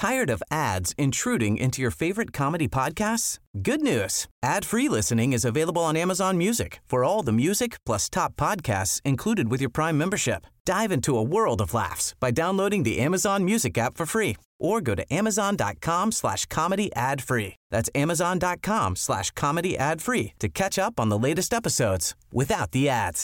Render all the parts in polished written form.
Tired of ads intruding into your favorite comedy podcasts? Good news. Ad-free listening is available on Amazon Music for all the music plus top podcasts included with your Prime membership. Dive into a world of laughs by downloading the Amazon Music app for free or go to amazon.com/comedy ad-free. That's amazon.com/comedy ad-free to catch up on the latest episodes without the ads.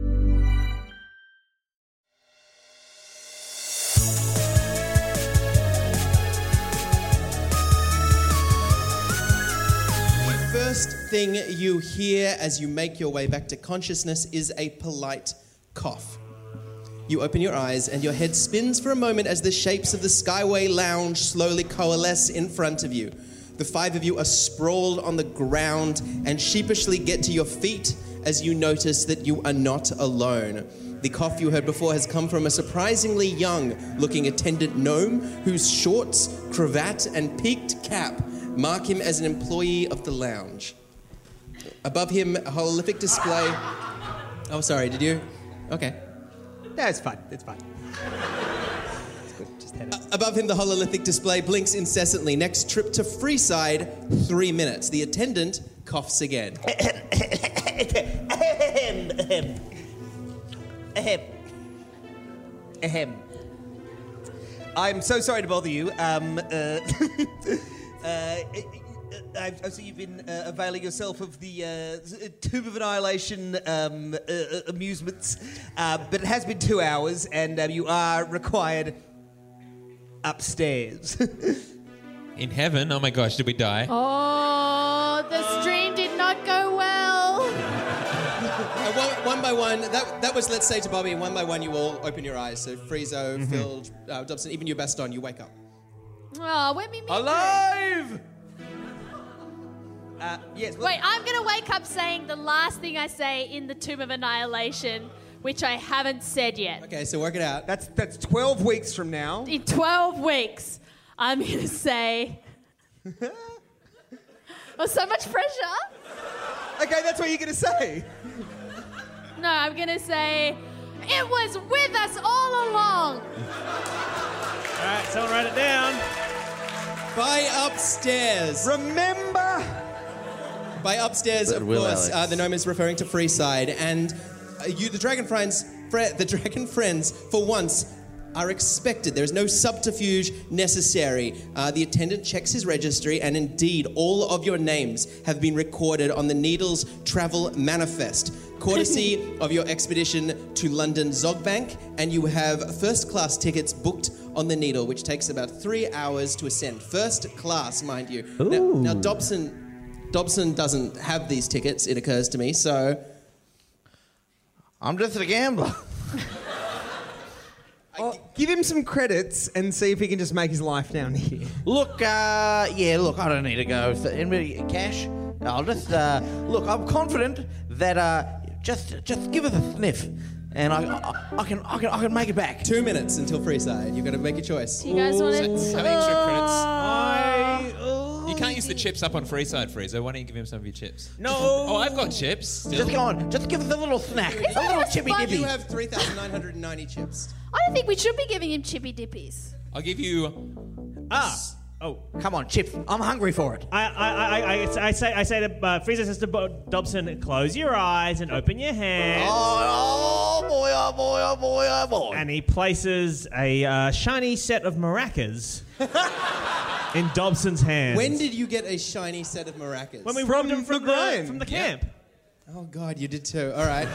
First thing you hear as you make your way back to consciousness is a polite cough. You open your eyes and your head spins for a moment as the shapes of the Skyway Lounge slowly coalesce in front of you. The five of you are sprawled on the ground and sheepishly get to your feet as you notice that you are not alone. The cough you heard before has come from a surprisingly young-looking attendant gnome whose shorts, cravat, and peaked cap mark him as an employee of the lounge. Above him, a holographic display... Oh, sorry, did you? Okay. No, it's fine. It's fine. It's good. Just head it. Above him, the hololithic display blinks incessantly. Next trip to Freeside, 3 minutes. The attendant coughs again. I'm so sorry to bother you. I see you've been availing yourself of the Tomb of Annihilation amusements, but it has been 2 hours, and you are required upstairs. In heaven? Oh my gosh, did we die? Oh, the stream did not go well. One by one, that was, let's say to Bobby, one by one you all open your eyes. So Friezo, Phil, Dobson, even you, Baston, you wake up. Oh, let me meet Alive! Yes. Wait, I'm going to wake up saying the last thing I say in the Tomb of Annihilation, which I haven't said yet. Okay, so work it out. That's 12 weeks from now. In 12 weeks, I'm going to say... Oh, so much pressure. Okay, that's what you're going to say. No, I'm going to say, it was with us all along. All right, someone write it down. By upstairs. Remember? By upstairs, of course, the gnome is referring to Freeside, and you, the Dragon Friends, for once, are expected. There is no subterfuge necessary. The attendant checks his registry, and indeed, all of your names have been recorded on the Needles Travel Manifest, courtesy of your expedition to London Zogbank, and you have first-class tickets booked on the Needle, which takes about 3 hours to ascend. First class, mind you. Now Dobson doesn't have these tickets, it occurs to me, so... I'm just a gambler. Give him some credits and see if he can just make his life down here. Look, I don't need to go for any cash. I'll just, I'm confident that, just give it a sniff, and I can make it back. 2 minutes until Freeside. You've got to make a choice. You guys want it? Have extra credits. You can't use the chips up on Freeside, Friezo. Why don't you give him some of your chips? No. Oh, I've got chips. Still. Just go on. Just give us a little snack. A little chippy dippy. You have 3,990 chips. I don't think we should be giving him chippy dippies. I'll give you... Come on, chips. I'm hungry for it. I say to Frieza says to Dobson, close your eyes and open your hands. Oh boy, oh boy, oh boy, oh boy. And he places a shiny set of maracas in Dobson's hands. When did you get a shiny set of maracas? When we robbed him from the camp. Oh, God, you did too. All right.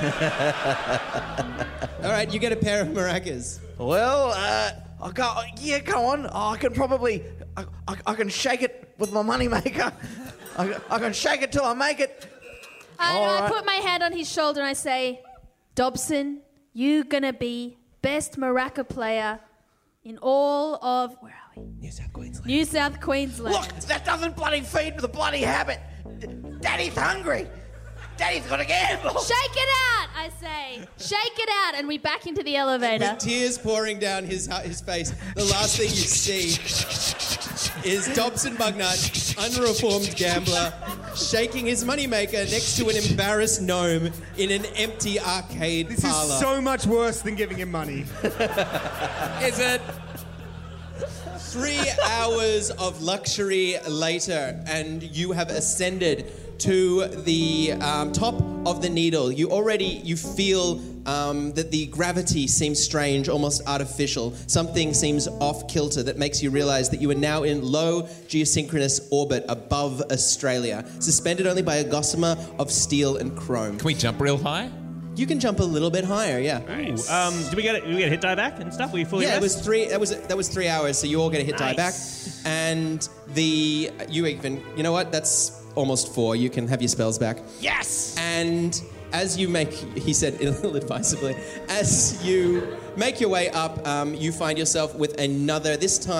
All right, you get a pair of maracas. Well, go on. I can probably... I can shake it with my moneymaker. I can shake it till I make it. I put my hand on his shoulder and I say, Dobson, you're going to be best maraca player in all of... Where are we? New South Queensland. New South Queensland. Look, that doesn't bloody feed the bloody habit. Daddy's hungry. Daddy's got to gamble. Shake it out, I say. Shake it out. And we back into the elevator. With tears pouring down his face, the last thing you see is Dobson Bugnut, unreformed gambler, shaking his moneymaker next to an embarrassed gnome in an empty arcade parlor. This is so much worse than giving him money. Is it? 3 hours of luxury later, and you have ascended to the top of the needle. You feel that the gravity seems strange, almost artificial. Something seems off kilter that makes you realize that you are now in low geosynchronous orbit above Australia, suspended only by a gossamer of steel and chrome. Can we jump real high? You can jump a little bit higher, yeah. Nice. Do we get a hit die back and stuff? Were you fully Yeah, rest? that was 3 hours, so you all get a hit die back. Nice. And you know what? That's almost 4. You can have your spells back. Yes! And as you he said ill-advisably, as you make your way up, you find yourself with another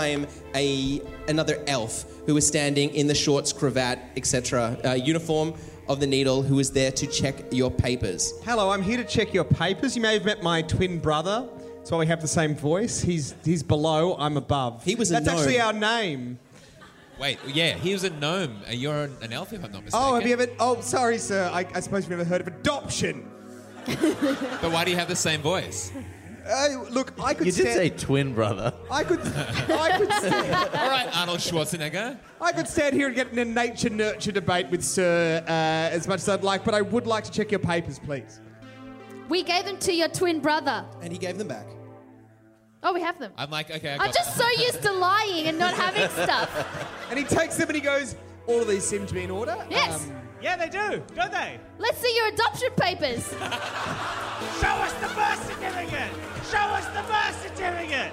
elf who is standing in the shorts, cravat, etc. Uniform of the needle, who is there to check your papers. Hello, I'm here to check your papers. You may have met my twin brother. That's why we have the same voice. He's below, I'm above. He was a That's gnome. actually our name. Wait, yeah, he was a gnome. You're an elf, if I'm not mistaken. Oh, have you ever... Oh, sorry, sir. I suppose you've never heard of adoption. But why do you have the same voice? Look, I could You did stand... say twin brother. I could stand... All right, Arnold Schwarzenegger. I could stand here and get in a nature-nurture debate with Sir as much as I'd like, but I would like to check your papers, please. We gave them to your twin brother. And he gave them back. Oh, we have them. I'm like, okay, I'm just so used to lying and not having stuff. And he takes them and he goes, all of these seem to be in order. Yes. Yeah, they do, don't they? Let's see your adoption papers. Show us the birth certificate! Show us the birth certificate!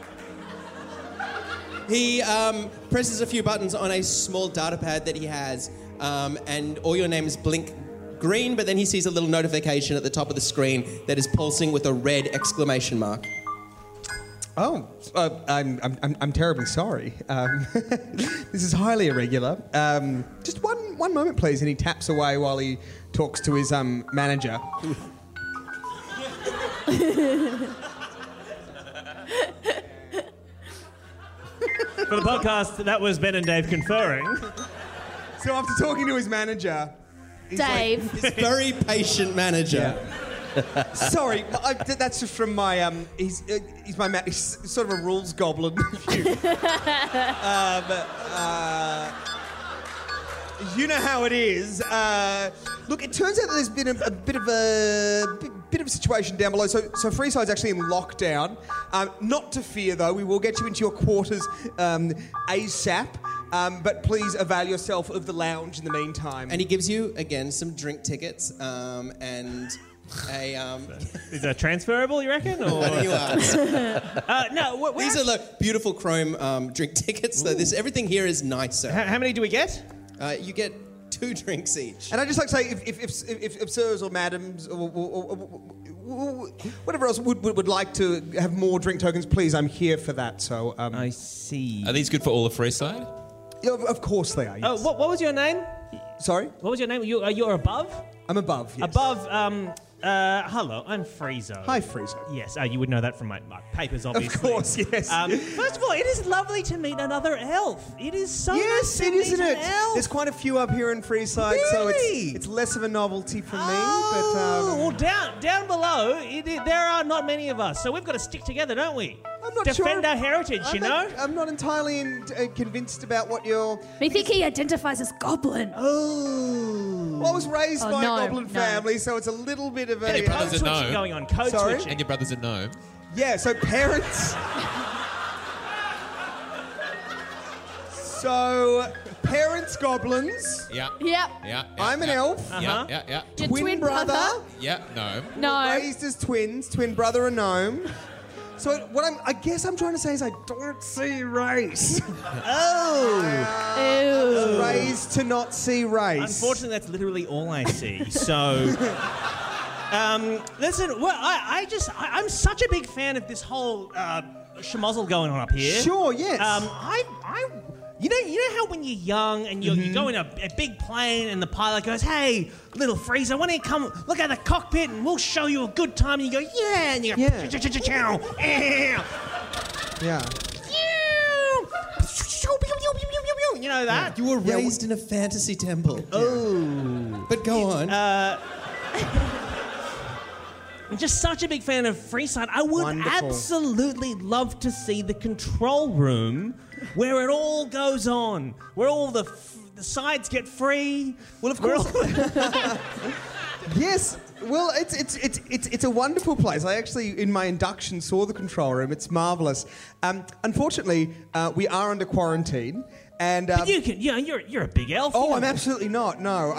He presses a few buttons on a small data pad that he has, and all your names blink green, but then he sees a little notification at the top of the screen that is pulsing with a red exclamation mark. Oh, I'm terribly sorry. This is highly irregular. Just one moment, please. And he taps away while he talks to his manager. For the podcast, that was Ben and Dave conferring. So after talking to his manager, he's Dave. His very patient manager. sorry, that's just from my he's my he's sort of a rules goblin. You know how it is. Look, it turns out that there's been a bit of a situation down below. So Freeside's actually in lockdown. Not to fear, though. We will get you into your quarters ASAP. But please avail yourself of the lounge in the meantime. And he gives you, again, some drink tickets and a... Is that transferable, you reckon? Or? Why don't you ask? No, These are like beautiful chrome drink tickets. So everything here is nicer. How many do we get? You get 2 drinks each. And I just like to say, if sirs or madams or whatever else would like to have more drink tokens, please, I'm here for that. So I see. Are these good for all of Freeside? yeah, of course they are. Yes. Oh, what was your name? Sorry, What was your name? You're above? I'm above. Yes. Above, hello, I'm Friezo. Hi, Freezer. Yes, you would know that from my papers, obviously. Of course, yes. First of all, it is lovely to meet another elf. It is so Yes, nice to it meet isn't an it? elf. There's quite a few up here in Freeside, so Really? it's less of a novelty for me. Oh, But well, down below, there are not many of us, so we've got to stick together, don't we? I'm not Defend sure. our heritage, you know? I'm not entirely convinced about what you're. We think he identifies as goblin. Oh. Well, I was raised Oh, by no, a goblin no. family, so it's a little bit of Your a. brother's Code a switching gnome. going on, code Sorry? switching. And your brother's a gnome. Yeah, so parents. So parents goblins. Yeah. Yep. Yeah. I'm an elf. Yeah, yeah, yeah. Your Twin brother. Yeah, gnome. No. Raised as twins. Twin brother a gnome. So what I guess I'm trying to say is I don't see race. Ew. Raised to not see race. Unfortunately, that's literally all I see. So, listen, well, I'm such a big fan of this whole schmozzle going on up here. Sure, yes. You know how when you're young and you go in a big plane and the pilot goes, "Hey, little Freezer, why don't you come look at the cockpit and we'll show you a good time?" And you go, "Yeah," and you go, Yeah. "Chow, Yeah. You know that? You were raised in a fantasy temple. Oh. But go on. I'm just such a big fan of Freeside. I would Wonderful. absolutely love to see the control room where it all goes on, where all the sides get free. Well, of course. Yes. Well, it's a wonderful place. I actually, in my induction, saw the control room. It's marvellous. Unfortunately, we are under quarantine, and But you can, you're a big elf. I'm absolutely not. No,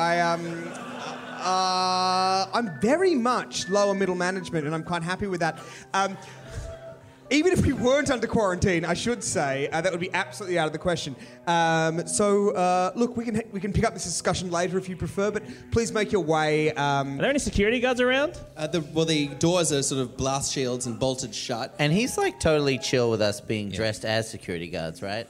I'm very much lower middle management, and I'm quite happy with that. Even if we weren't under quarantine, I should say that would be absolutely out of the question. Look, we can pick up this discussion later if you prefer, but please make your way. Are there any security guards around? The doors are sort of blast shields and bolted shut. And he's like totally chill with us being dressed as security guards, right?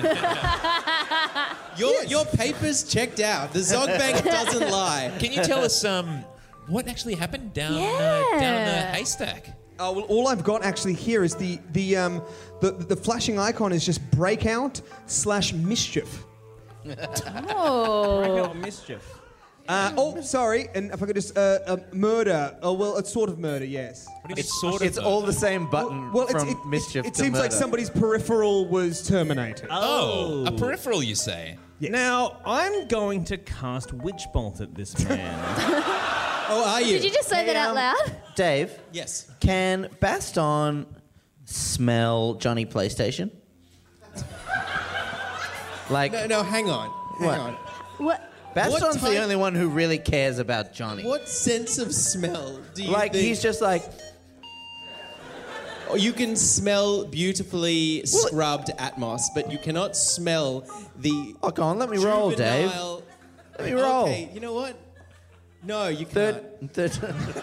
Your paper's checked out. The Zog Bank doesn't lie. Can you tell us what actually happened down the haystack? Oh, well, all I've got actually here is the flashing icon is just breakout/mischief. Oh. Mischief. Sorry, and if I could just murder. Oh, well, it's sort of murder, yes. It's all the same button from mischief It to seems like murder. somebody's peripheral was terminated. Oh, a peripheral, you say? Yes. Now, I'm going to cast Witch Bolt at this man. Oh, are you? Did you just say that out loud? Dave, Yes. can Baston smell Johnny PlayStation? Like, No, hang on. Hang What? on. What? Baston's type- the only one who really cares about Johnny. What sense of smell do you Like, think? he's just like, Oh, you can smell beautifully scrubbed Atmos, but you cannot smell the. oh, go on, let me roll, Dave. juvenile- Let me roll. Okay, you know what? No, you can't. Third.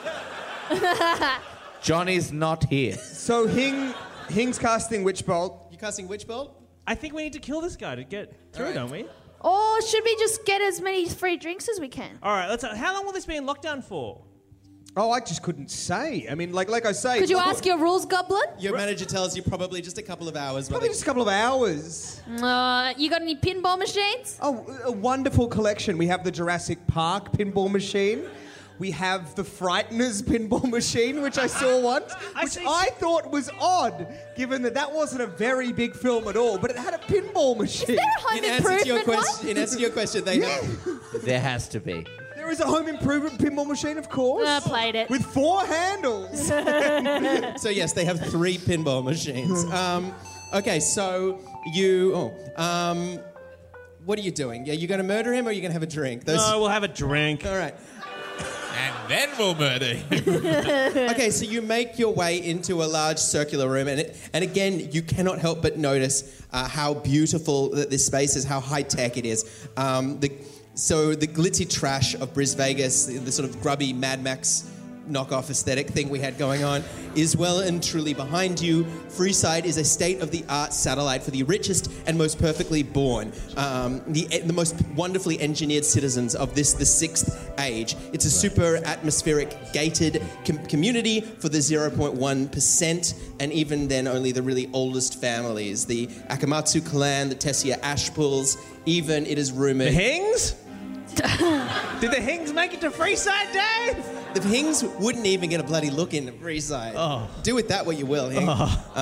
Johnny's not here. So Hing's casting Witch Bolt. You casting Witch Bolt? I think we need to kill this guy to get through, All right. don't we? Or should we just get as many free drinks as we can? All right, how long will this be in lockdown for? Oh, I just couldn't say. I mean, like I say. Could you ask your rules, Goblin? Your manager tells you probably just a couple of hours. Probably just a couple of hours. You got any pinball machines? Oh, a wonderful collection. We have the Jurassic Park pinball machine. We have the Frighteners pinball machine, which I saw once, which I thought was odd, given that wasn't a very big film at all, but it had a pinball machine. Is there a home In answer to your improvement question, in answer to your question, they have. There has to be. There is a home improvement pinball machine, of course. I played it. With 4 handles. So yes, they have 3 pinball machines. Okay, so you. What are you doing? Are you going to murder him, or are you going to have a drink? No, we'll have a drink. All right. And then we'll murder him. Okay, so you make your way into a large circular room, and again, you cannot help but notice how beautiful that this space is, how high tech it is. So the glitzy trash of Bris Vegas, the sort of grubby Mad Max knockoff aesthetic thing we had going on, is well and truly behind you. Freeside is a state-of-the-art satellite for the richest and most perfectly born, the most wonderfully engineered citizens of the 6th age. It's a super atmospheric gated community for the 0.1%, and even then only the really oldest families, the Akamatsu clan, the Tessia Ashpools. Even it is rumored. The Hings? Did the Hings make it to Freeside, Dave? The Hings wouldn't even get a bloody look in Freeside. Oh. Do with that what you will, Hing.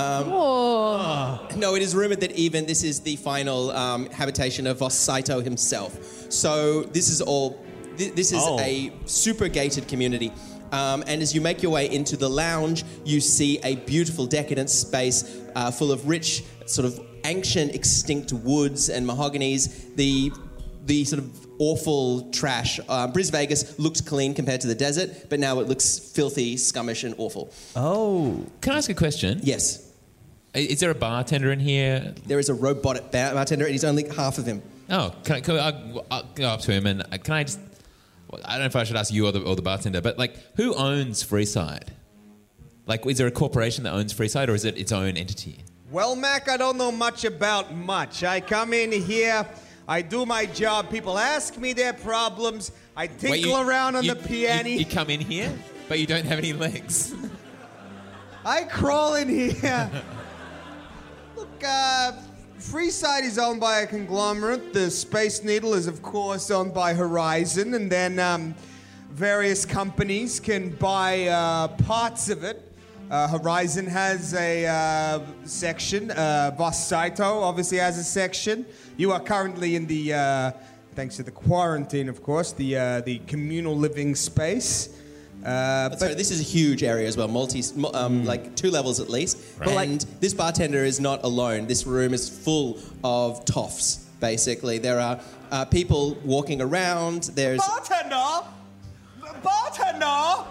No, it is rumored that even this is the final habitation of Vos Saito himself. So this is a super gated community. And as you make your way into the lounge, you see a beautiful decadent space full of rich, sort of ancient, extinct woods and mahoganies. The sort of awful trash. Bris Vegas looked clean compared to the desert, but now it looks filthy, scummish, and awful. Oh. Can I ask a question? Yes. Is there a bartender in here? There is a robotic bartender, and he's only half of him. Oh, I'll go up to him and can I just... Well, I don't know if I should ask you or the bartender, but like, who owns Freeside? Like, is there a corporation that owns Freeside, or is it its own entity? Well, Mac, I don't know much about much. I come in here, I do my job, people ask me their problems, I tinkle around on the piano. You come in here, but you don't have any legs. I crawl in here. Look, Freeside is owned by a conglomerate. The Space Needle is, of course, owned by Horizon. And then various companies can buy parts of it. Horizon has a section. Boss Saito obviously has a section. You are currently in the, thanks to the quarantine, of course, the communal living space. Sorry, this is a huge area as well, like 2 levels at least. Right. And this bartender is not alone. This room is full of toffs, basically. There are people walking around. There's Bartender! Bartender!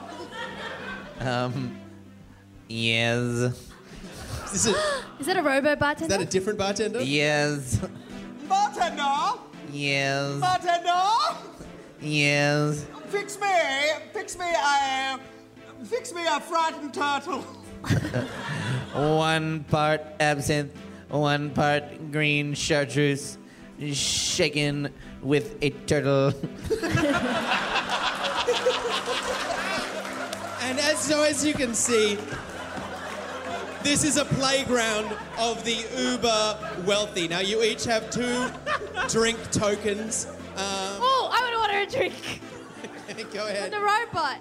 Yes. Is that a robo bartender? that a different bartender? Yes. Bartender! Yes. Bartender! Yes. Fix me a frightened turtle. 1 part absinthe, 1 part green chartreuse, shaken with a turtle. And as you can see, this is a playground of the uber wealthy. Now, you each have 2 drink tokens. Oh, I want to order a drink. Go ahead. The robot.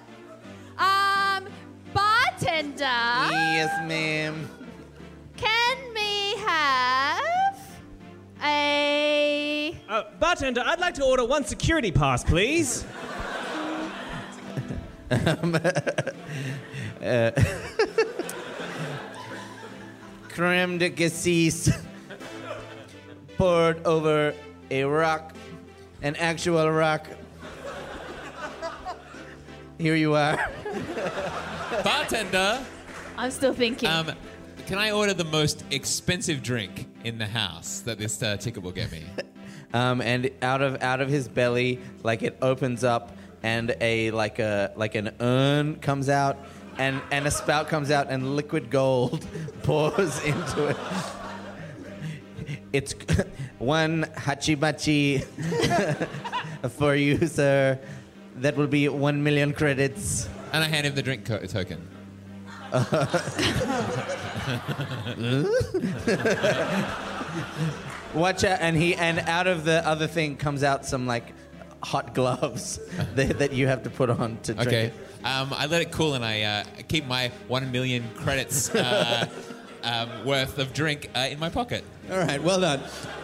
Bartender. Yes, ma'am. Can we have a... Bartender, I'd like to order 1 security pass, please. Creme de cassis poured over a rock, an actual rock. Here you are. Bartender, I'm still thinking. can I order the most expensive drink in the house that this ticket will get me? And out of his belly, like it opens up, and an urn comes out, and a spout comes out, and liquid gold pours into it. It's 1 hachimachi for you, sir. That will be 1 million credits. And I hand him the drink token. Watch out, and out of the other thing comes out some like hot gloves that you have to put on to drink Okay. it. I let it cool and I keep my 1 million credits worth of drink in my pocket. All right, well done.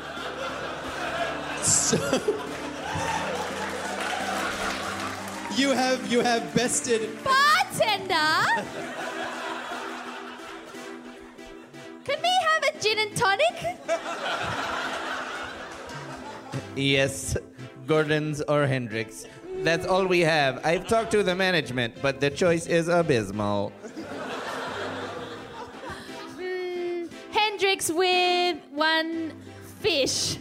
So, you have bested. Bartender. Can we have a gin and tonic? Yes, Gordon's or Hendrix. That's all we have. I've talked to the management, but the choice is abysmal. Hendrix with 1 fish.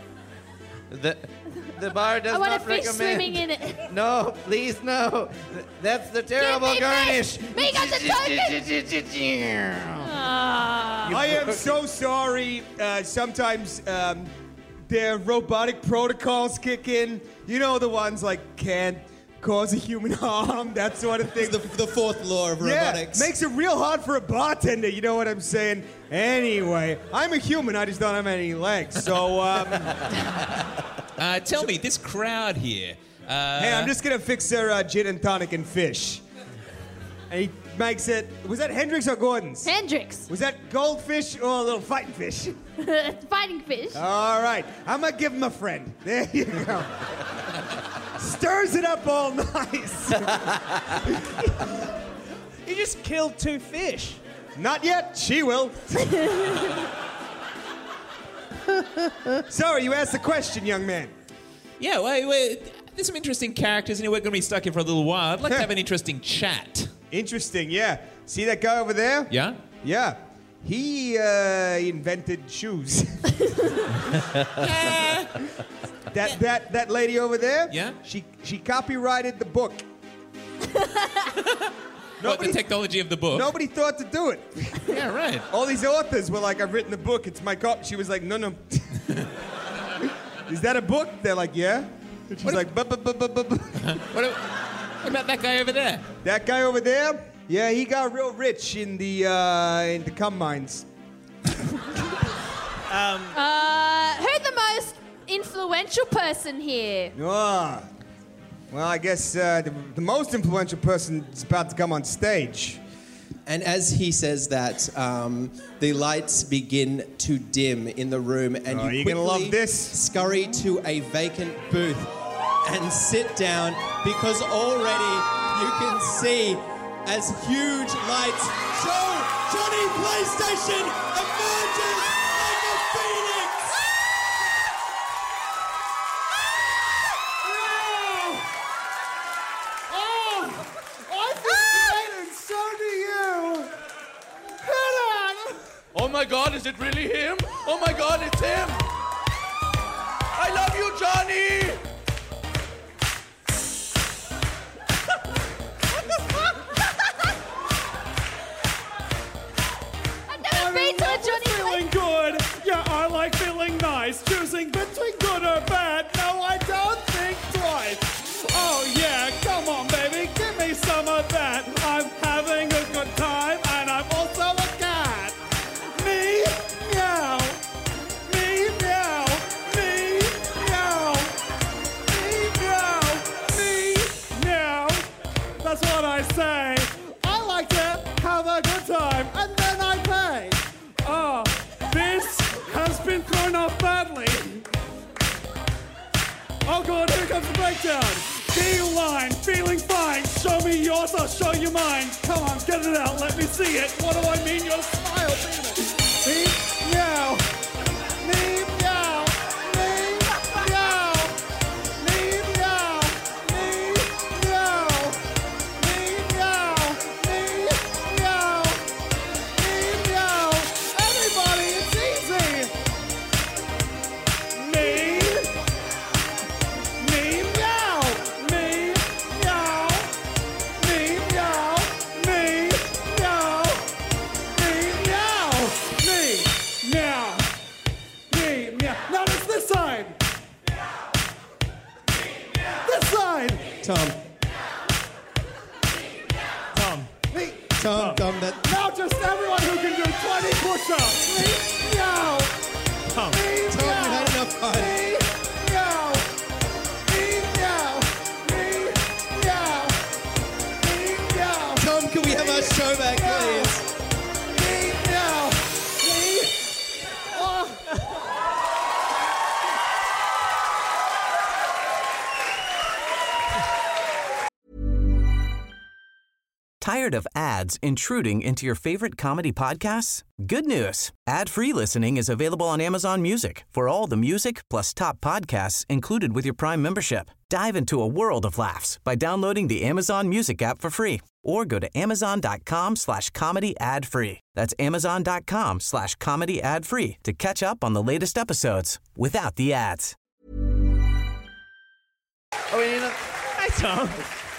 The bar does I want a not fish recommend. swimming in it. No, please, no. That's the terrible Give me garnish. fish. Me got the token. Ah. I am so sorry. Sometimes their robotic protocols kick in. You know, the ones like can't cause a human harm, that sort of thing. The 4th law of robotics. Yeah, makes it real hard for a bartender, you know what I'm saying? Anyway, I'm a human, I just don't have any legs, so, Tell me, this crowd here. Hey, I'm just gonna fix their gin and tonic and fish. And he makes it, was that Hendrix or Gordon's? Hendrix. Was that goldfish or a little fighting fish? Fighting fish. All right, I'm gonna give him a friend. There you go. Stirs it up all nice. You just killed 2 fish. Not yet, she will. Sorry, you asked the question, young man. Yeah, wait. There's some interesting characters, and we're going to be stuck here for a little while. I'd like to have an interesting chat. Interesting, yeah. See that guy over there? Yeah? Yeah. He invented shoes. That lady over there? Yeah? She copyrighted the book. What, the technology of the book? Nobody thought to do it. Yeah, right. All these authors were like, I've written the book, it's my copy. She was like, no. Is that a book? They're like, yeah. And she's like, What about that guy over there? That guy over there? Yeah, he got real rich in the cum mines. Who's the most influential person here? Ah. Well, I guess the most influential person is about to come on stage. And as he says that, the lights begin to dim in the room, and you you're quickly gonna love this. scurry to a vacant booth and sit down because already you can see as huge lights show Johnny PlayStation emerges like a phoenix. Oh my God, is it really him? Oh my God, it's him! I love you, Johnny! I've never been to a Johnny Feeling good. Yeah, I like feeling nice. Choosing between good or bad. No, I don't think twice. Oh yeah, come on, baby, give me some of that. I'm having a good time, and I'm also a cat. Me, meow. Me, meow. Me, meow. Me, meow. Me, meow. That's what I say. I like to have a good time, and then I pay. Oh, this has been thrown off badly. Oh God, here comes the breakdown. Feel line, feeling fine. Show me yours, I'll show you mine. Come on, get it out, let me see it. What do I mean? Your smile, me, meow. Me, meow. Me, meow. Me, meow. Me, meow. Me, meow. Me, meow. Me, meow. Everybody, it's easy. Me, meow. Me, meow. Me, meow. Me, meow. Me, meow. Me, meow. Me, meow. Now it's this side. This side. Tom. Tom, that. Now just everyone who can do 20 push-ups. Me, meow. Tom. Me, Tom, you meow. had enough fun. Me, meow. Me, meow. Me, meow. Me, meow. Tom, can we have our show back, please? Me, meow. Me. Oh. Tired of ads intruding into your favorite comedy podcasts? Good news. Ad-free listening is available on Amazon Music for all the music plus top podcasts included with your Prime membership. Dive into a world of laughs by downloading the Amazon Music app for free or go to amazon.com/comedy ad-free. That's amazon.com/comedy ad-free to catch up on the latest episodes without the ads. Hey, Tom.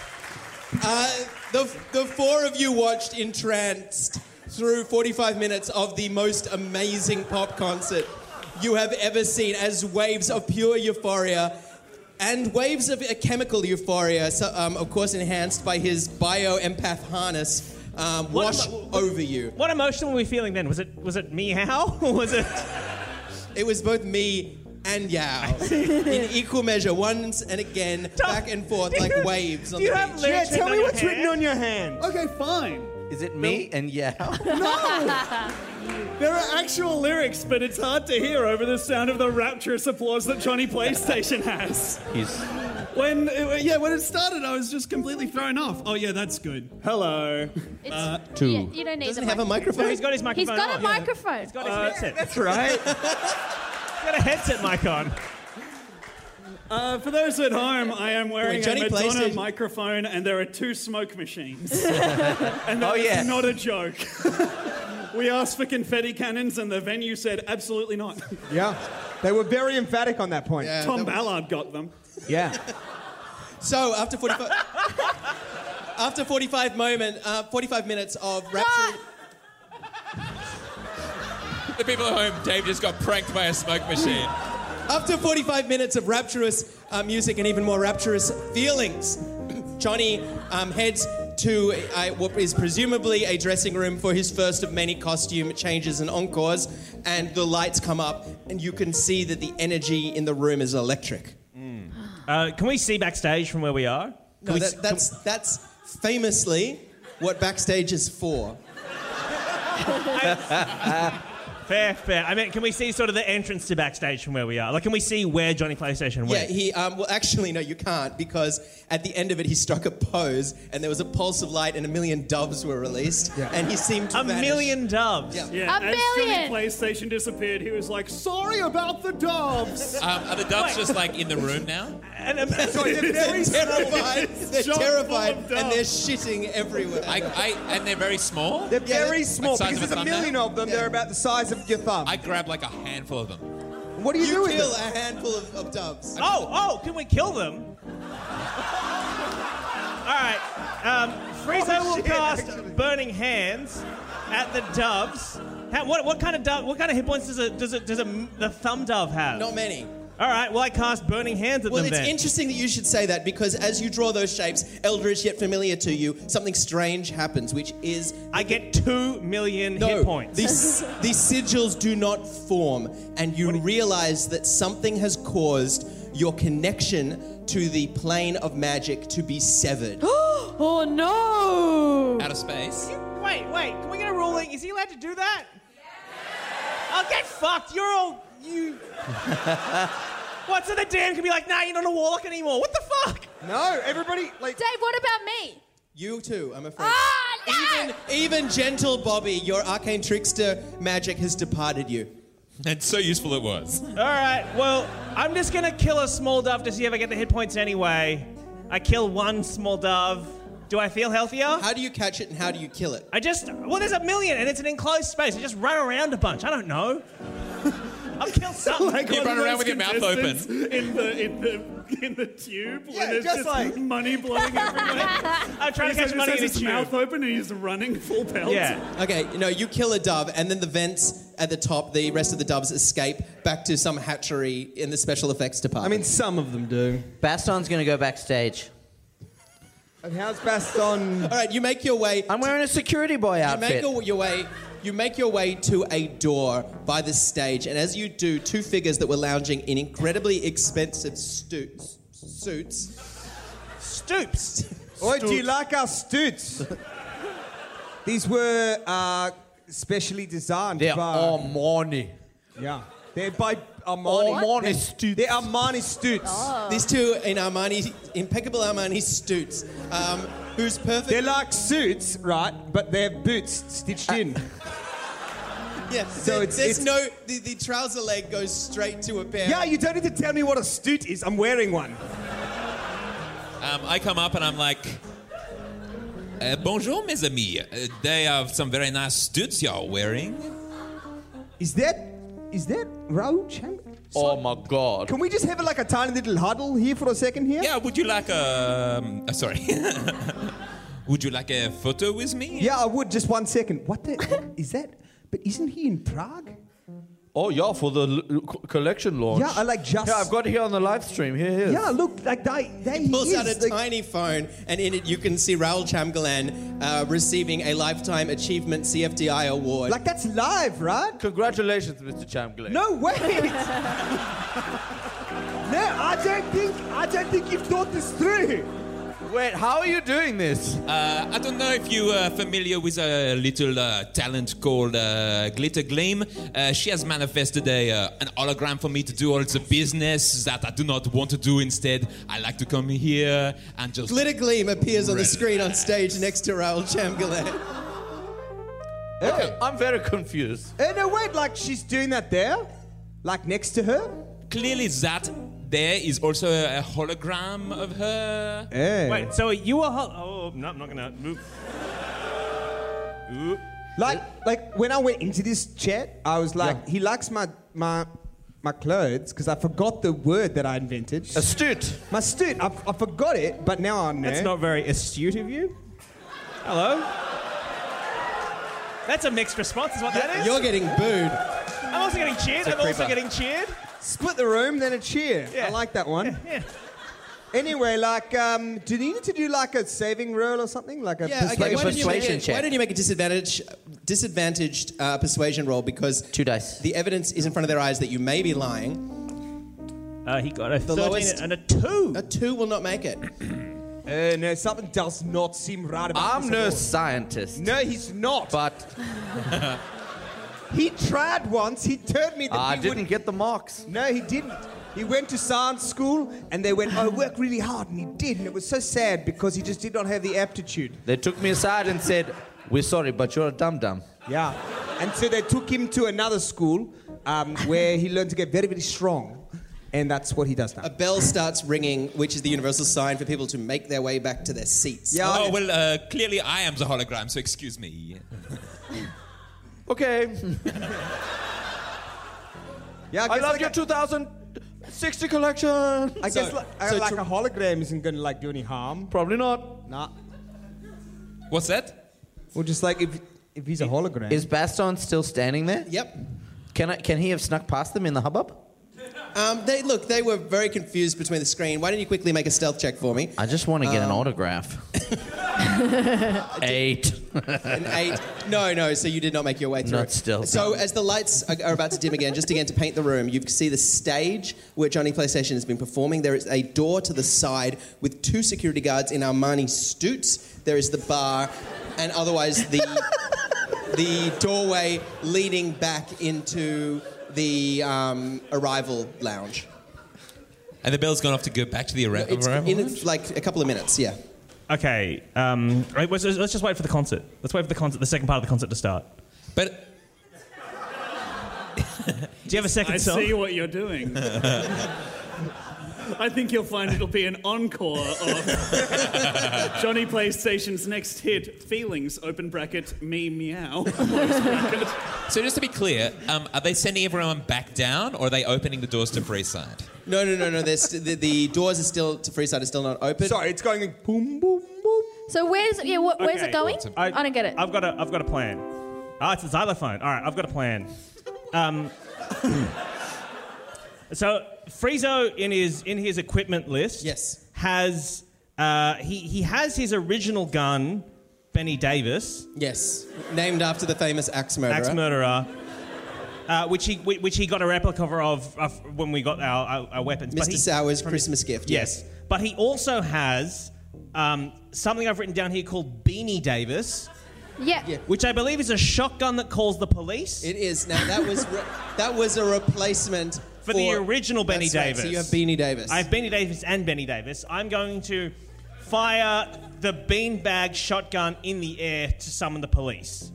The four of you watched entranced through 45 minutes of the most amazing pop concert you have ever seen, as waves of pure euphoria and waves of a chemical euphoria, so, of course enhanced by his bio-empath harness, wash over you. What emotion were we feeling then? Was it meow? Or was it... It was both me and Yao in equal measure, once and again, back and forth like waves on the beach. Yeah, tell me what's written on your hand. Okay, fine. Is it me and yeah? There are actual lyrics, but it's hard to hear over the sound of the rapturous applause that Johnny PlayStation has. When it started, I was just completely thrown off. Oh yeah, that's good. Hello. Two. You don't need Doesn't the have a microphone? No, he's got his microphone He's got on. a microphone. He's got his headset. That's right. He's got a headset mic on. For those at home, I am wearing Johnny a Madonna PlayStation. microphone, and there are 2 smoke machines. And that is not a joke. We asked for confetti cannons, and the venue said absolutely not. Yeah. They were very emphatic on that point. Yeah, Tom that- Ballard got them. Yeah. So after 45, after 45 minutes of rapture. The people at home, Dave just got pranked by a smoke machine. After 45 minutes of rapturous music and even more rapturous feelings, Johnny heads to what is presumably a dressing room for his first of many costume changes and encores, and the lights come up, and you can see that the energy in the room is electric. Can we see backstage from where we are? No, that's famously what backstage is for. Fair. I mean, can we see sort of the entrance to backstage from where we are? Like, can we see where Johnny PlayStation went? Yeah, well, actually, no, you can't, because at the end of it, he struck a pose, and there was a pulse of light, and 1 million doves were released, and he seemed to vanish. 1 million doves? Yeah. A As million! Johnny PlayStation disappeared, he was like, sorry about the doves. Are the doves just like in the room now? Sorry, they're very terrified. They're chock terrified, full of and they're doves. shitting everywhere. And they're very small? They're very small Like size because of a there's 1 million thumbnail? of them. They're about the size of your thumb. I grabbed like a handful of them. What do you do You with kill them? a handful of doves. Oh, can we kill them? All right. Frieza will cast Burning Hands at the doves. What kind of hit points does the thumb dove have? Not many. All right. Well, I cast Burning Hands at Well, them it's then. interesting that you should say that, because as you draw those shapes, eldritch yet familiar to you, something strange happens, which is... I get 2 million hit points. These sigils do not form, and you realize that something has caused your connection to the plane of magic to be severed. Oh no! Out of space? Wait. Can we get a ruling? Is he allowed to do that? I'll get fucked. You're all... You... What, so the DM can be like, nah, you're not a warlock anymore. What the fuck? No, everybody, like... Dave, what about me? You too, I'm afraid. Ah, no! Even gentle Bobby, your arcane trickster magic has departed you. And so useful it was. All right, well, I'm just going to kill a small dove to see if I get the hit points anyway. I kill one small dove. Do I feel healthier? How do you catch it and how do you kill it? There's 1 million and it's an enclosed space. I just run around a bunch. I don't know. I'll kill something. Like You one run of around those with your mouth open. contestants in the tube Yeah, when there's just just like- money blowing everywhere. I'm trying to catch money in his the tube. mouth open and he's running full pelt. Yeah. Okay, you kill a dove, and then the vents at the top, the rest of the doves escape back to some hatchery in the special effects I department. mean, some of them do. Baston's going to go backstage. And how's Baston? All right, you make your way. I'm wearing a security boy outfit. You make your way to a door by the stage, and as you do, 2 figures that were lounging in incredibly expensive suits. Stoops. Oi, do you like our stoots? These were specially designed They're by... Armani. Yeah. They're by Armani. Armani stoots. They're Armani stoots. These 2 in impeccable Armani suits, whose perfect... They're like suits, right? But they're boots stitched in. Yeah, So there's no... The trouser leg goes straight to a pair. Yeah, you don't need to tell me what a stoot is. I'm wearing one. I come up and I'm like, bonjour, mes amis. They have some very nice suits you're wearing. Is that Raoul Chamberlain? Oh my God. Can we just have like a tiny little huddle here for a second here? Yeah, would you like sorry. Would you like a photo with me? Yeah, I would. Just 1 second. What is that? But isn't he in Prague? Oh, yeah, for the collection launch. Yeah, I like just... Yeah, I've got it here on the live stream. Here it is. Yeah, look, like He pulls out a tiny phone, and in it you can see Raoul Chamberlain receiving a Lifetime Achievement CFDI award. Like that's live, right? Congratulations, Mr. Chamberlain. No way. No, I don't think you've thought this through. Wait, how are you doing this? I don't know if you are familiar with a little talent called Glitter Gleam. She has manifested an hologram for me to do all the business that I do not want to do instead. I like to come here and just... Glitter Gleam appears on the screen on stage next to Raoul Chamberlain. Okay, I'm very confused. No, wait, like she's doing that there? Like next to her? Clearly that there is also a hologram of her. Hey. Wait, so are you a... Oh, no, I'm not going to move. Oop. Like when I went into this chat, I was like, he likes my clothes because I forgot the word that I invented. Astute. My stoot. I forgot it, but now I know. That's not very astute of you. Hello? That's a mixed response, is what that is. You're getting booed. I'm also getting cheered. I'm also getting cheered. Split the room, then a cheer. Yeah. I like that one. Yeah. Anyway, like, do you need to do like a saving roll or something? Like a Yeah, okay. Persuasion check. Why don't you make a disadvantaged persuasion roll, because 2 dice. the evidence is in front of their eyes that you may be lying. He got a 13 lowest- and a 2. A 2 will not make it. No, something does not seem right about I'm this no at all. scientist. No, he's not. But He tried once. He told me that I he didn't would... get the marks. No, he didn't. He went to science school, and they went, "Oh, work really hard," and he did, and it was so sad because he just did not have the aptitude. They took me aside and said, "We're sorry, but you're a dum-dum." Yeah, and so they took him to another school where he learned to get very, very strong, and that's what he does now. A bell starts ringing, which is the universal sign for people to make their way back to their seats. Yeah. Oh, well, clearly I am the hologram, so excuse me. Okay. Yeah, I love your 2060 collection. I guess So a hologram isn't going to do any harm. Probably not. Nah. What's that? Well, just like if he's a hologram. Is Baston still standing there? Yep. Can he have snuck past them in the hubbub? They were very confused between the screen. Why don't you quickly make a stealth check for me? I just want to get an autograph. 8. An 8. No, so you did not make your way through. Not still. So as the lights are about to dim again, just again to paint the room, you see the stage where Johnny PlayStation has been performing. There is a door to the side with 2 security guards in Armani suits. There is the bar, and otherwise the doorway leading back into the arrival lounge. And the bell's gone off to go back to the It's arrival in lounge? like a couple of minutes, yeah. Okay, let's just wait for the concert. Let's wait for the second part of the concert to start. But Do you have a second I song? see what you're doing. I think you'll find it'll be an encore of Johnny PlayStation's next hit, Feelings, open bracket, Me Meow, close bracket. so just to be clear, are they sending everyone back down, or are they opening the doors to Freeside? No. The doors are still to Freeside are still not open. Sorry, it's going boom, boom, boom. So where's Okay. it going? I don't get it. I've got a plan. It's a xylophone. All right, I've got a plan. So Friezo in his equipment list, Yes. has he has his original gun, Benny Davis, Yes, named after the famous axe murderer. axe murderer, which he got a replica of when we got our weapons. But Mr. he- Sauer's Christmas gift. Yes, but he also has something I've written down here called Beanie Davis, Yeah. which I believe is a shotgun that calls the police. It is. Now that was a replacement For the original Benny That's right, Davis. So you have Beanie Davis. I have Benny Davis and Benny Davis. I'm going to fire the beanbag shotgun in the air to summon the police.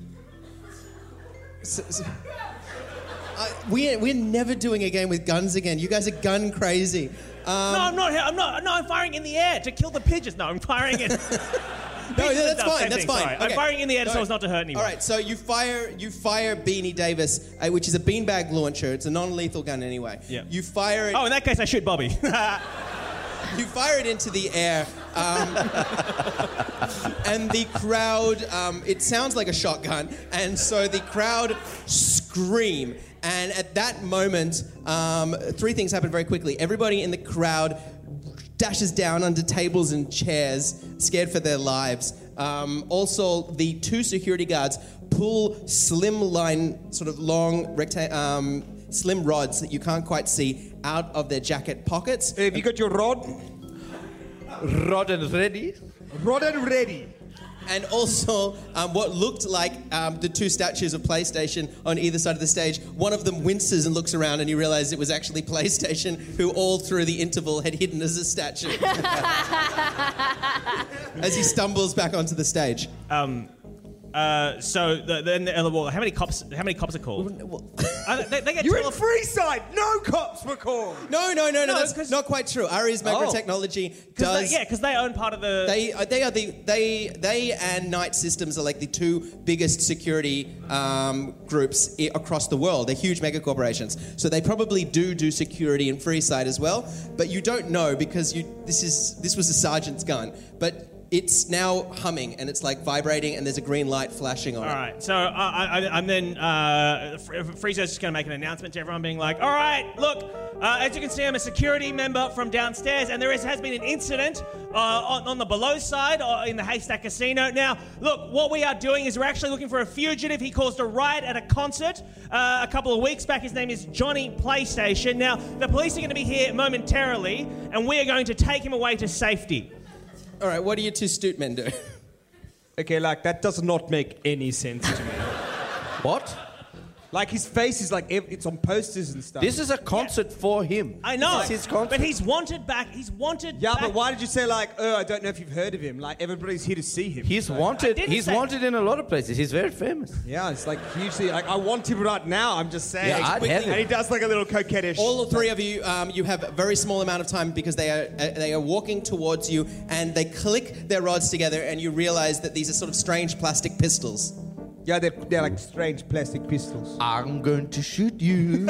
We're never doing a game with guns again. You guys are gun crazy. No, I'm not. I'm firing in the air to kill the pigeons. No, I'm firing it. No, that's fine. Same That's thing, fine. sorry. I'm Okay. firing in the air so All as not to hurt anyone. All right, so you fire Beanie Davis, which is a beanbag launcher. It's a non-lethal gun anyway. Yeah. You fire it. Oh, in that case, I shoot Bobby. You fire it into the air, and the crowd. It sounds like a shotgun, and so the crowd scream. And at that moment, 3 things happen very quickly. Everybody in the crowd dashes down under tables and chairs, scared for their lives. Also, the 2 security guards pull slimline, sort of long, slim rods that you can't quite see out of their jacket pockets. Have you got your rod? Rod and ready. Rod and ready. And also, what looked like the 2 statues of PlayStation on either side of the stage. One of them winces and looks around, and you realise it was actually PlayStation, who all through the interval had hidden as a statue. As he stumbles back onto the stage. So then, well, how many cops are called? They get You're in Freeside. No cops were called. No, that's 'cause- not quite true. Ari's Macrotechnology does. Because they own part of the. They and Night Systems are like the 2 biggest security groups across the world. They're huge mega corporations, so they probably do security in Freeside as well. But you don't know because this was a sergeant's gun. But it's now humming and it's like vibrating and there's a green light flashing on it. All right, so I'm then Frieza's just going to make an announcement to everyone, being like, "All right, look, as you can see, I'm a security member from downstairs, and there has been an incident on the below side in the Haystack Casino. Now, look, what we are doing is we're actually looking for a fugitive. He caused a riot at a concert a couple of weeks back. His name is Johnny PlayStation. Now, the police are going to be here momentarily, and we are going to take him away to safety." All right, what do you two Stoot men do? Okay, like, that does not make any sense to me. What? Like, his face is like, it's on posters and stuff. This is a concert for him. I know, This is his concert. but he's wanted back. He's wanted Yeah, back. but why did you say, like, oh, I don't know if you've heard of him? Like, everybody's here to see him. He's wanted. didn't He's say- wanted in a lot of places. He's very famous. Yeah, it's like hugely, like, I want him right now, I'm just saying. Yeah, I'd have him. And he does like a little coquettish. All three of you, you have a very small amount of time because they are walking towards you and they click their rods together and you realize that these are sort of strange plastic pistols. Yeah, they're like strange plastic pistols. I'm going to shoot you.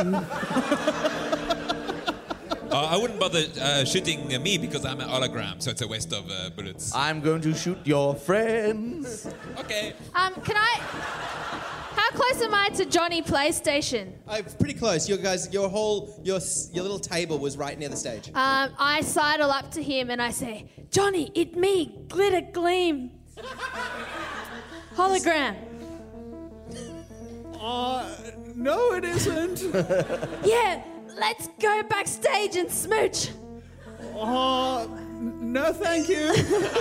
I wouldn't bother shooting me because I'm an hologram, so it's a waste of bullets. I'm going to shoot your friends. Okay. Can I... How close am I to Johnny PlayStation? Pretty close. You guys, your little table was right near the stage. I sidle up to him and I say, "Johnny, it me, Glitter Gleam. Hologram." No, it isn't. Yeah, let's go backstage and smooch. No, thank you.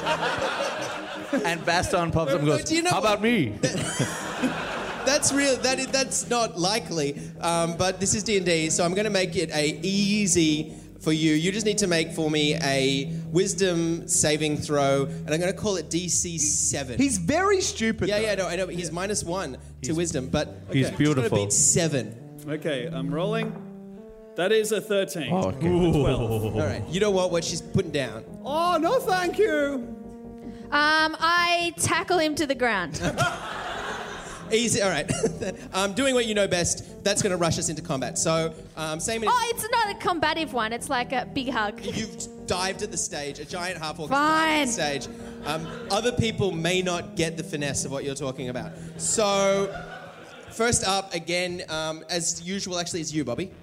And Baston pops up and goes, Do you know how what? about me? That's real. That's not likely. But this is D&D, so I'm going to make it easy for you. You just need to make for me a wisdom saving throw, and I'm going to call it DC 7. He's very stupid. Yeah, no, I know. But he's -1 to wisdom, but okay, he's beautiful. He's going to beat 7. Okay, I'm rolling. That is a 13. Oh, okay. 12. All right. You know what she's putting down? Oh, no, thank you. I tackle him to the ground. Easy. All right. Doing what you know best. That's going to rush us into combat. So, same. Oh, it's not a combative one. It's like a big hug. You've dived at the stage. A giant half-orc Fine. dived at the stage. Other people may not get the finesse of what you're talking about. So, first up, again, as usual, actually, it's you, Bobby.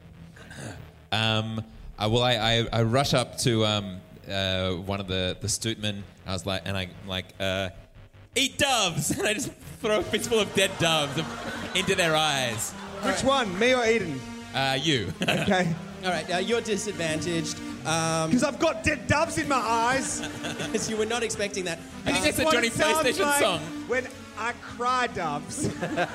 I rush up to one of the Stootmen. I was like, and I'm like, eat doves, and I just throw a fistful of dead doves into their eyes. Which one, me or Eden? You. Okay. All right. Now you're disadvantaged. Because I've got dead doves in my eyes. Because you were not expecting that. I think that's a What Johnny it sounds PlayStation like song. when I cry doves.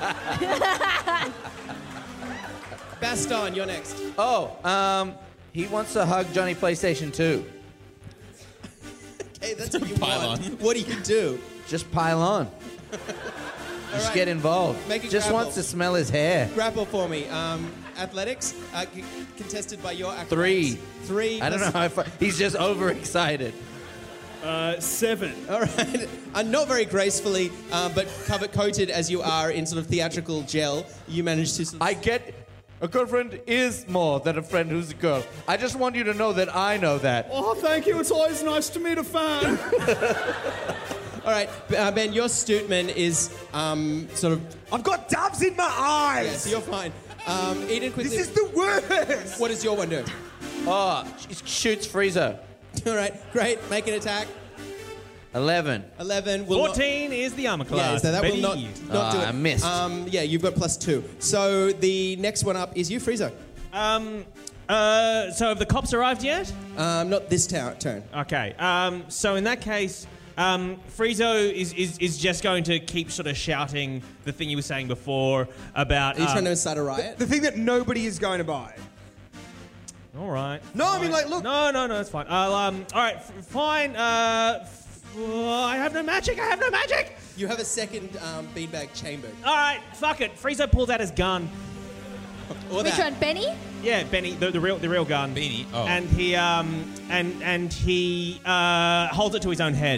Baston, you're next. Oh, he wants to hug Johnny PlayStation 2. Okay, that's what you Pile want. on. What do you do? Just pile on. Just right. get involved. Make it Just grapple. wants to smell his hair. Grapple for me. Athletics, contested by your acrobatics. 3. 3. I don't know how he's just overexcited. 7. All right. Not very gracefully, but coated as you are in sort of theatrical gel, you manage to sort of... I get... A girlfriend is more than a friend who's a girl. I just want you to know that I know that. Oh, thank you. It's always nice to meet a fan. All right, Ben, your Stootman is sort of... I've got doves in my eyes. Yeah, so you're fine. Eden, quickly... This is the worst. What does your one do? Oh, she shoots Frieza. All right, great. Make an attack. 11. 11 will 14 is the armor Yeah, class. so that will baby. not do it. I missed. Yeah, you've got +2. So the next one up is you, Friezo. So have the cops arrived yet? Not this turn. Okay. So in that case, Friezo is just going to keep sort of shouting the thing you were saying before about. Are you trying to incite a riot? The thing that nobody is going to buy. All right. No, I mean, like, look. No, it's fine. I'll all right, fine. I have no magic. You have a second beanbag chamber. All right, fuck it. Friezo pulls out his gun. Or Which that. one, Benny? Yeah, Benny, the real gun. Beanie. Oh. And he and he holds it to his own head.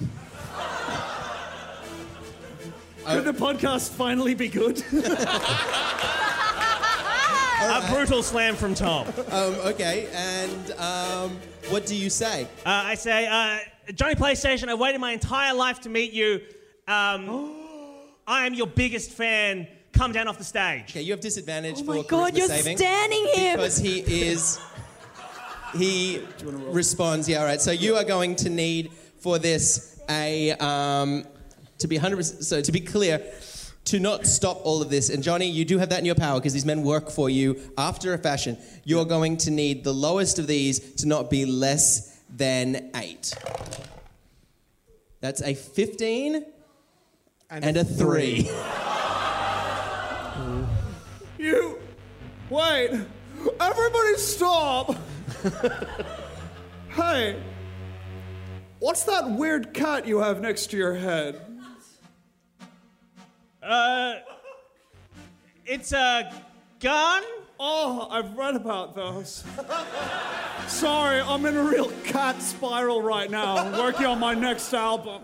Could the podcast finally be good? A brutal slam from Tom. Okay, and what do you say? I say, Johnny PlayStation, I waited my entire life to meet you. I am your biggest fan. Come down off the stage. Okay, you have disadvantage for Oh my God, charisma you're saving. standing him. Because he responds, yeah, all right. So you are going to need for this to be 100%, so to be clear, to not stop all of this. And Johnny, you do have that in your power because these men work for you after a fashion. You're going to need the lowest of these to not be less than 8. That's a 15 and a 3. Wait! Everybody stop! Hey, what's that weird cat you have next to your head? It's a gun. Oh, I've read about those. Sorry, I'm in a real cat spiral right now, working on my next album.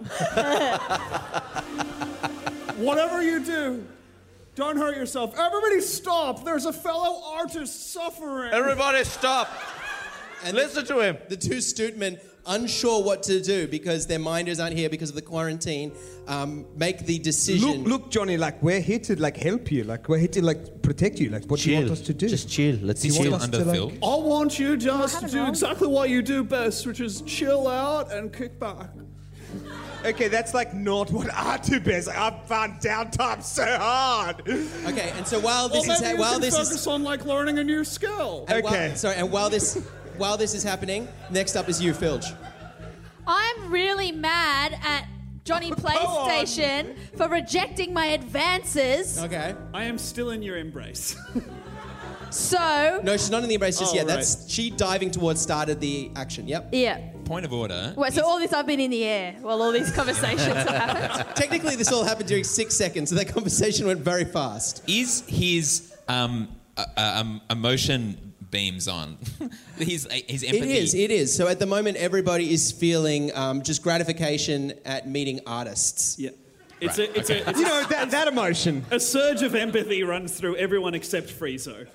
Whatever you do, don't hurt yourself. Everybody stop! There's a fellow artist suffering. Everybody stop. And listen to him. The two studentmen, unsure what to do because their minders aren't here because of the quarantine, make the decision. Look, Johnny, like, we're here to, like, help you. Like, we're here to, like, protect you. Like, what do you want us to do? Just chill. Let's Do you chill. want us to, like... I want you just to do exactly what you do best, which is chill out and kick back. Okay, that's, like, not what I do best. I've found downtime so hard. Okay, and so while this Well, is maybe you can focus on, like, learning a new skill. While this is happening, next up is you, Filch. I'm really mad at Johnny PlayStation for rejecting my advances. Okay. I am still in your embrace. So... No, she's not in the embrace just Oh, yet. right. That's she diving towards started the action. Yep. Yeah. Point of order. Wait, so all this I've been in the air while all these conversations have happened? Technically, this all happened during 6 seconds, so that conversation went very fast. Is his emotion beams on? his empathy. It is. So at the moment, everybody is feeling just gratification at meeting artists. Yeah. It's a You know, that emotion. A surge of empathy runs through everyone except Friezo.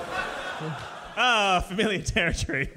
Familiar territory.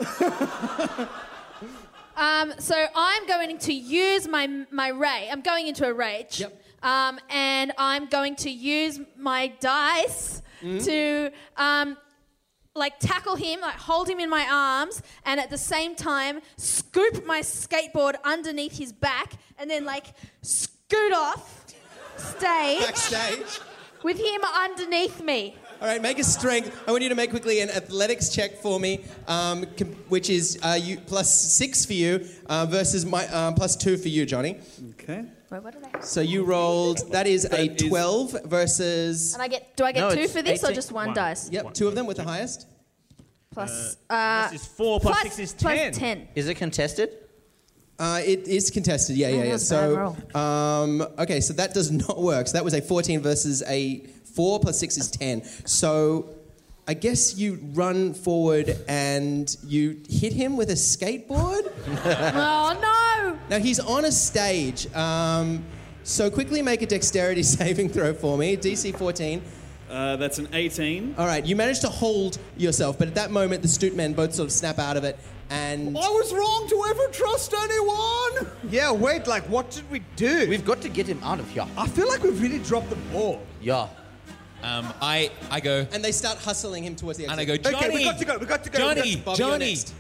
So I'm going to use my rage. I'm going into a rage. Yep. And I'm going to use my dice to tackle him, like hold him in my arms, and at the same time scoop my skateboard underneath his back, and then scoot off stage Backstage. with him underneath me. All right, make a strength. I want you to make quickly an athletics check for me, which is you +6 for you versus my +2 for you, Johnny. Okay. Wait, what did I? So you rolled. That is a 12 versus. And do I get 2 it's for this or 18. just one dice? Yep, 2 of them with the highest. Plus This is 4 plus 6 is 10. Plus 10. Is it contested? It is contested. Yeah. that's a bad So, okay, so that does not work. So that was a 14 versus a 4 plus 6 is 10. So I guess you run forward and you hit him with a skateboard. Oh, no! Now he's on a stage. So quickly make a dexterity saving throw for me. DC 14. That's an 18. All right, you managed to hold yourself, but at that moment the Stootmen both sort of snap out of it and... I was wrong to ever trust anyone! Yeah, wait, like, what should we do? We've got to get him out of here. I feel like we've really dropped the ball. Yeah. I go And they start hustling him towards the exit. and I go, Johnny. Okay, we got to go. Johnny. Bobby, you're Johnny. next.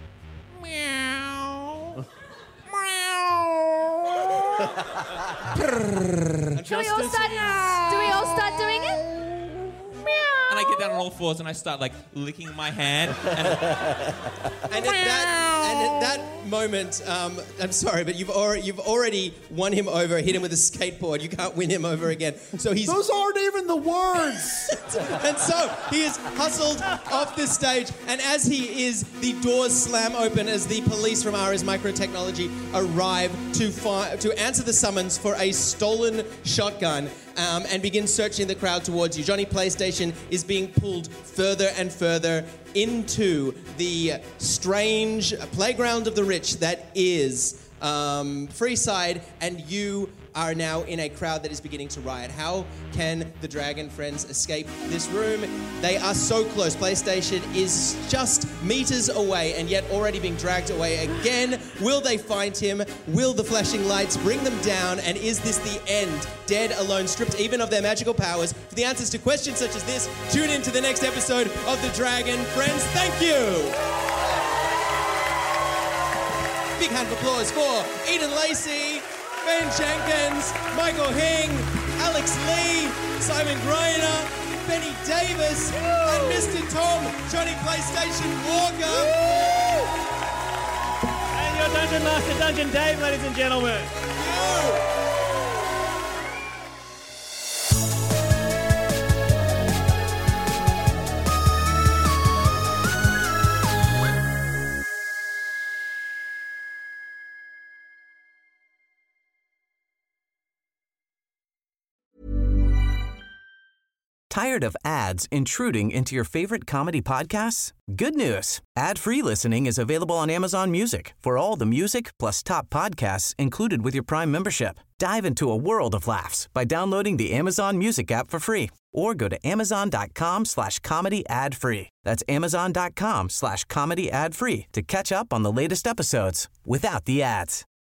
Do we all start doing it? And I get down on all fours and I start licking my hand. And at that moment, I'm sorry, but you've already won him over, hit him with a skateboard. You can't win him over again. So he's... Those aren't even the words! And so he is hustled off this stage, and as he is, the doors slam open as the police from RS Microtechnology arrive to answer the summons for a stolen shotgun and begin searching the crowd towards you. Johnny PlayStation is being pulled further and further into the strange playground of the rich that is Freeside, and you are now in a crowd that is beginning to riot. How can the Dragon friends escape this room? They are so close. PlayStation is just meters away and yet already being dragged away again. Will they find him? Will the flashing lights bring them down? And is this the end? Dead, alone, stripped even of their magical powers. For the answers to questions such as this, tune in to the next episode of The Dragon Friends. Thank you! Big hand of applause for Eden Lacey, Ben Jenkins, Michael Hing, Alex Lee, Simon Greiner, Benny Davis, and Mr. Tom, Johnny PlayStation Walker. And your Dungeon Master, Dungeon Dave, ladies and gentlemen. Tired of ads intruding into your favorite comedy podcasts? Good news. Ad-free listening is available on Amazon Music for all the music plus top podcasts included with your Prime membership. Dive into a world of laughs by downloading the Amazon Music app for free or go to amazon.com/comedy ad-free. That's amazon.com/comedy ad-free to catch up on the latest episodes without the ads.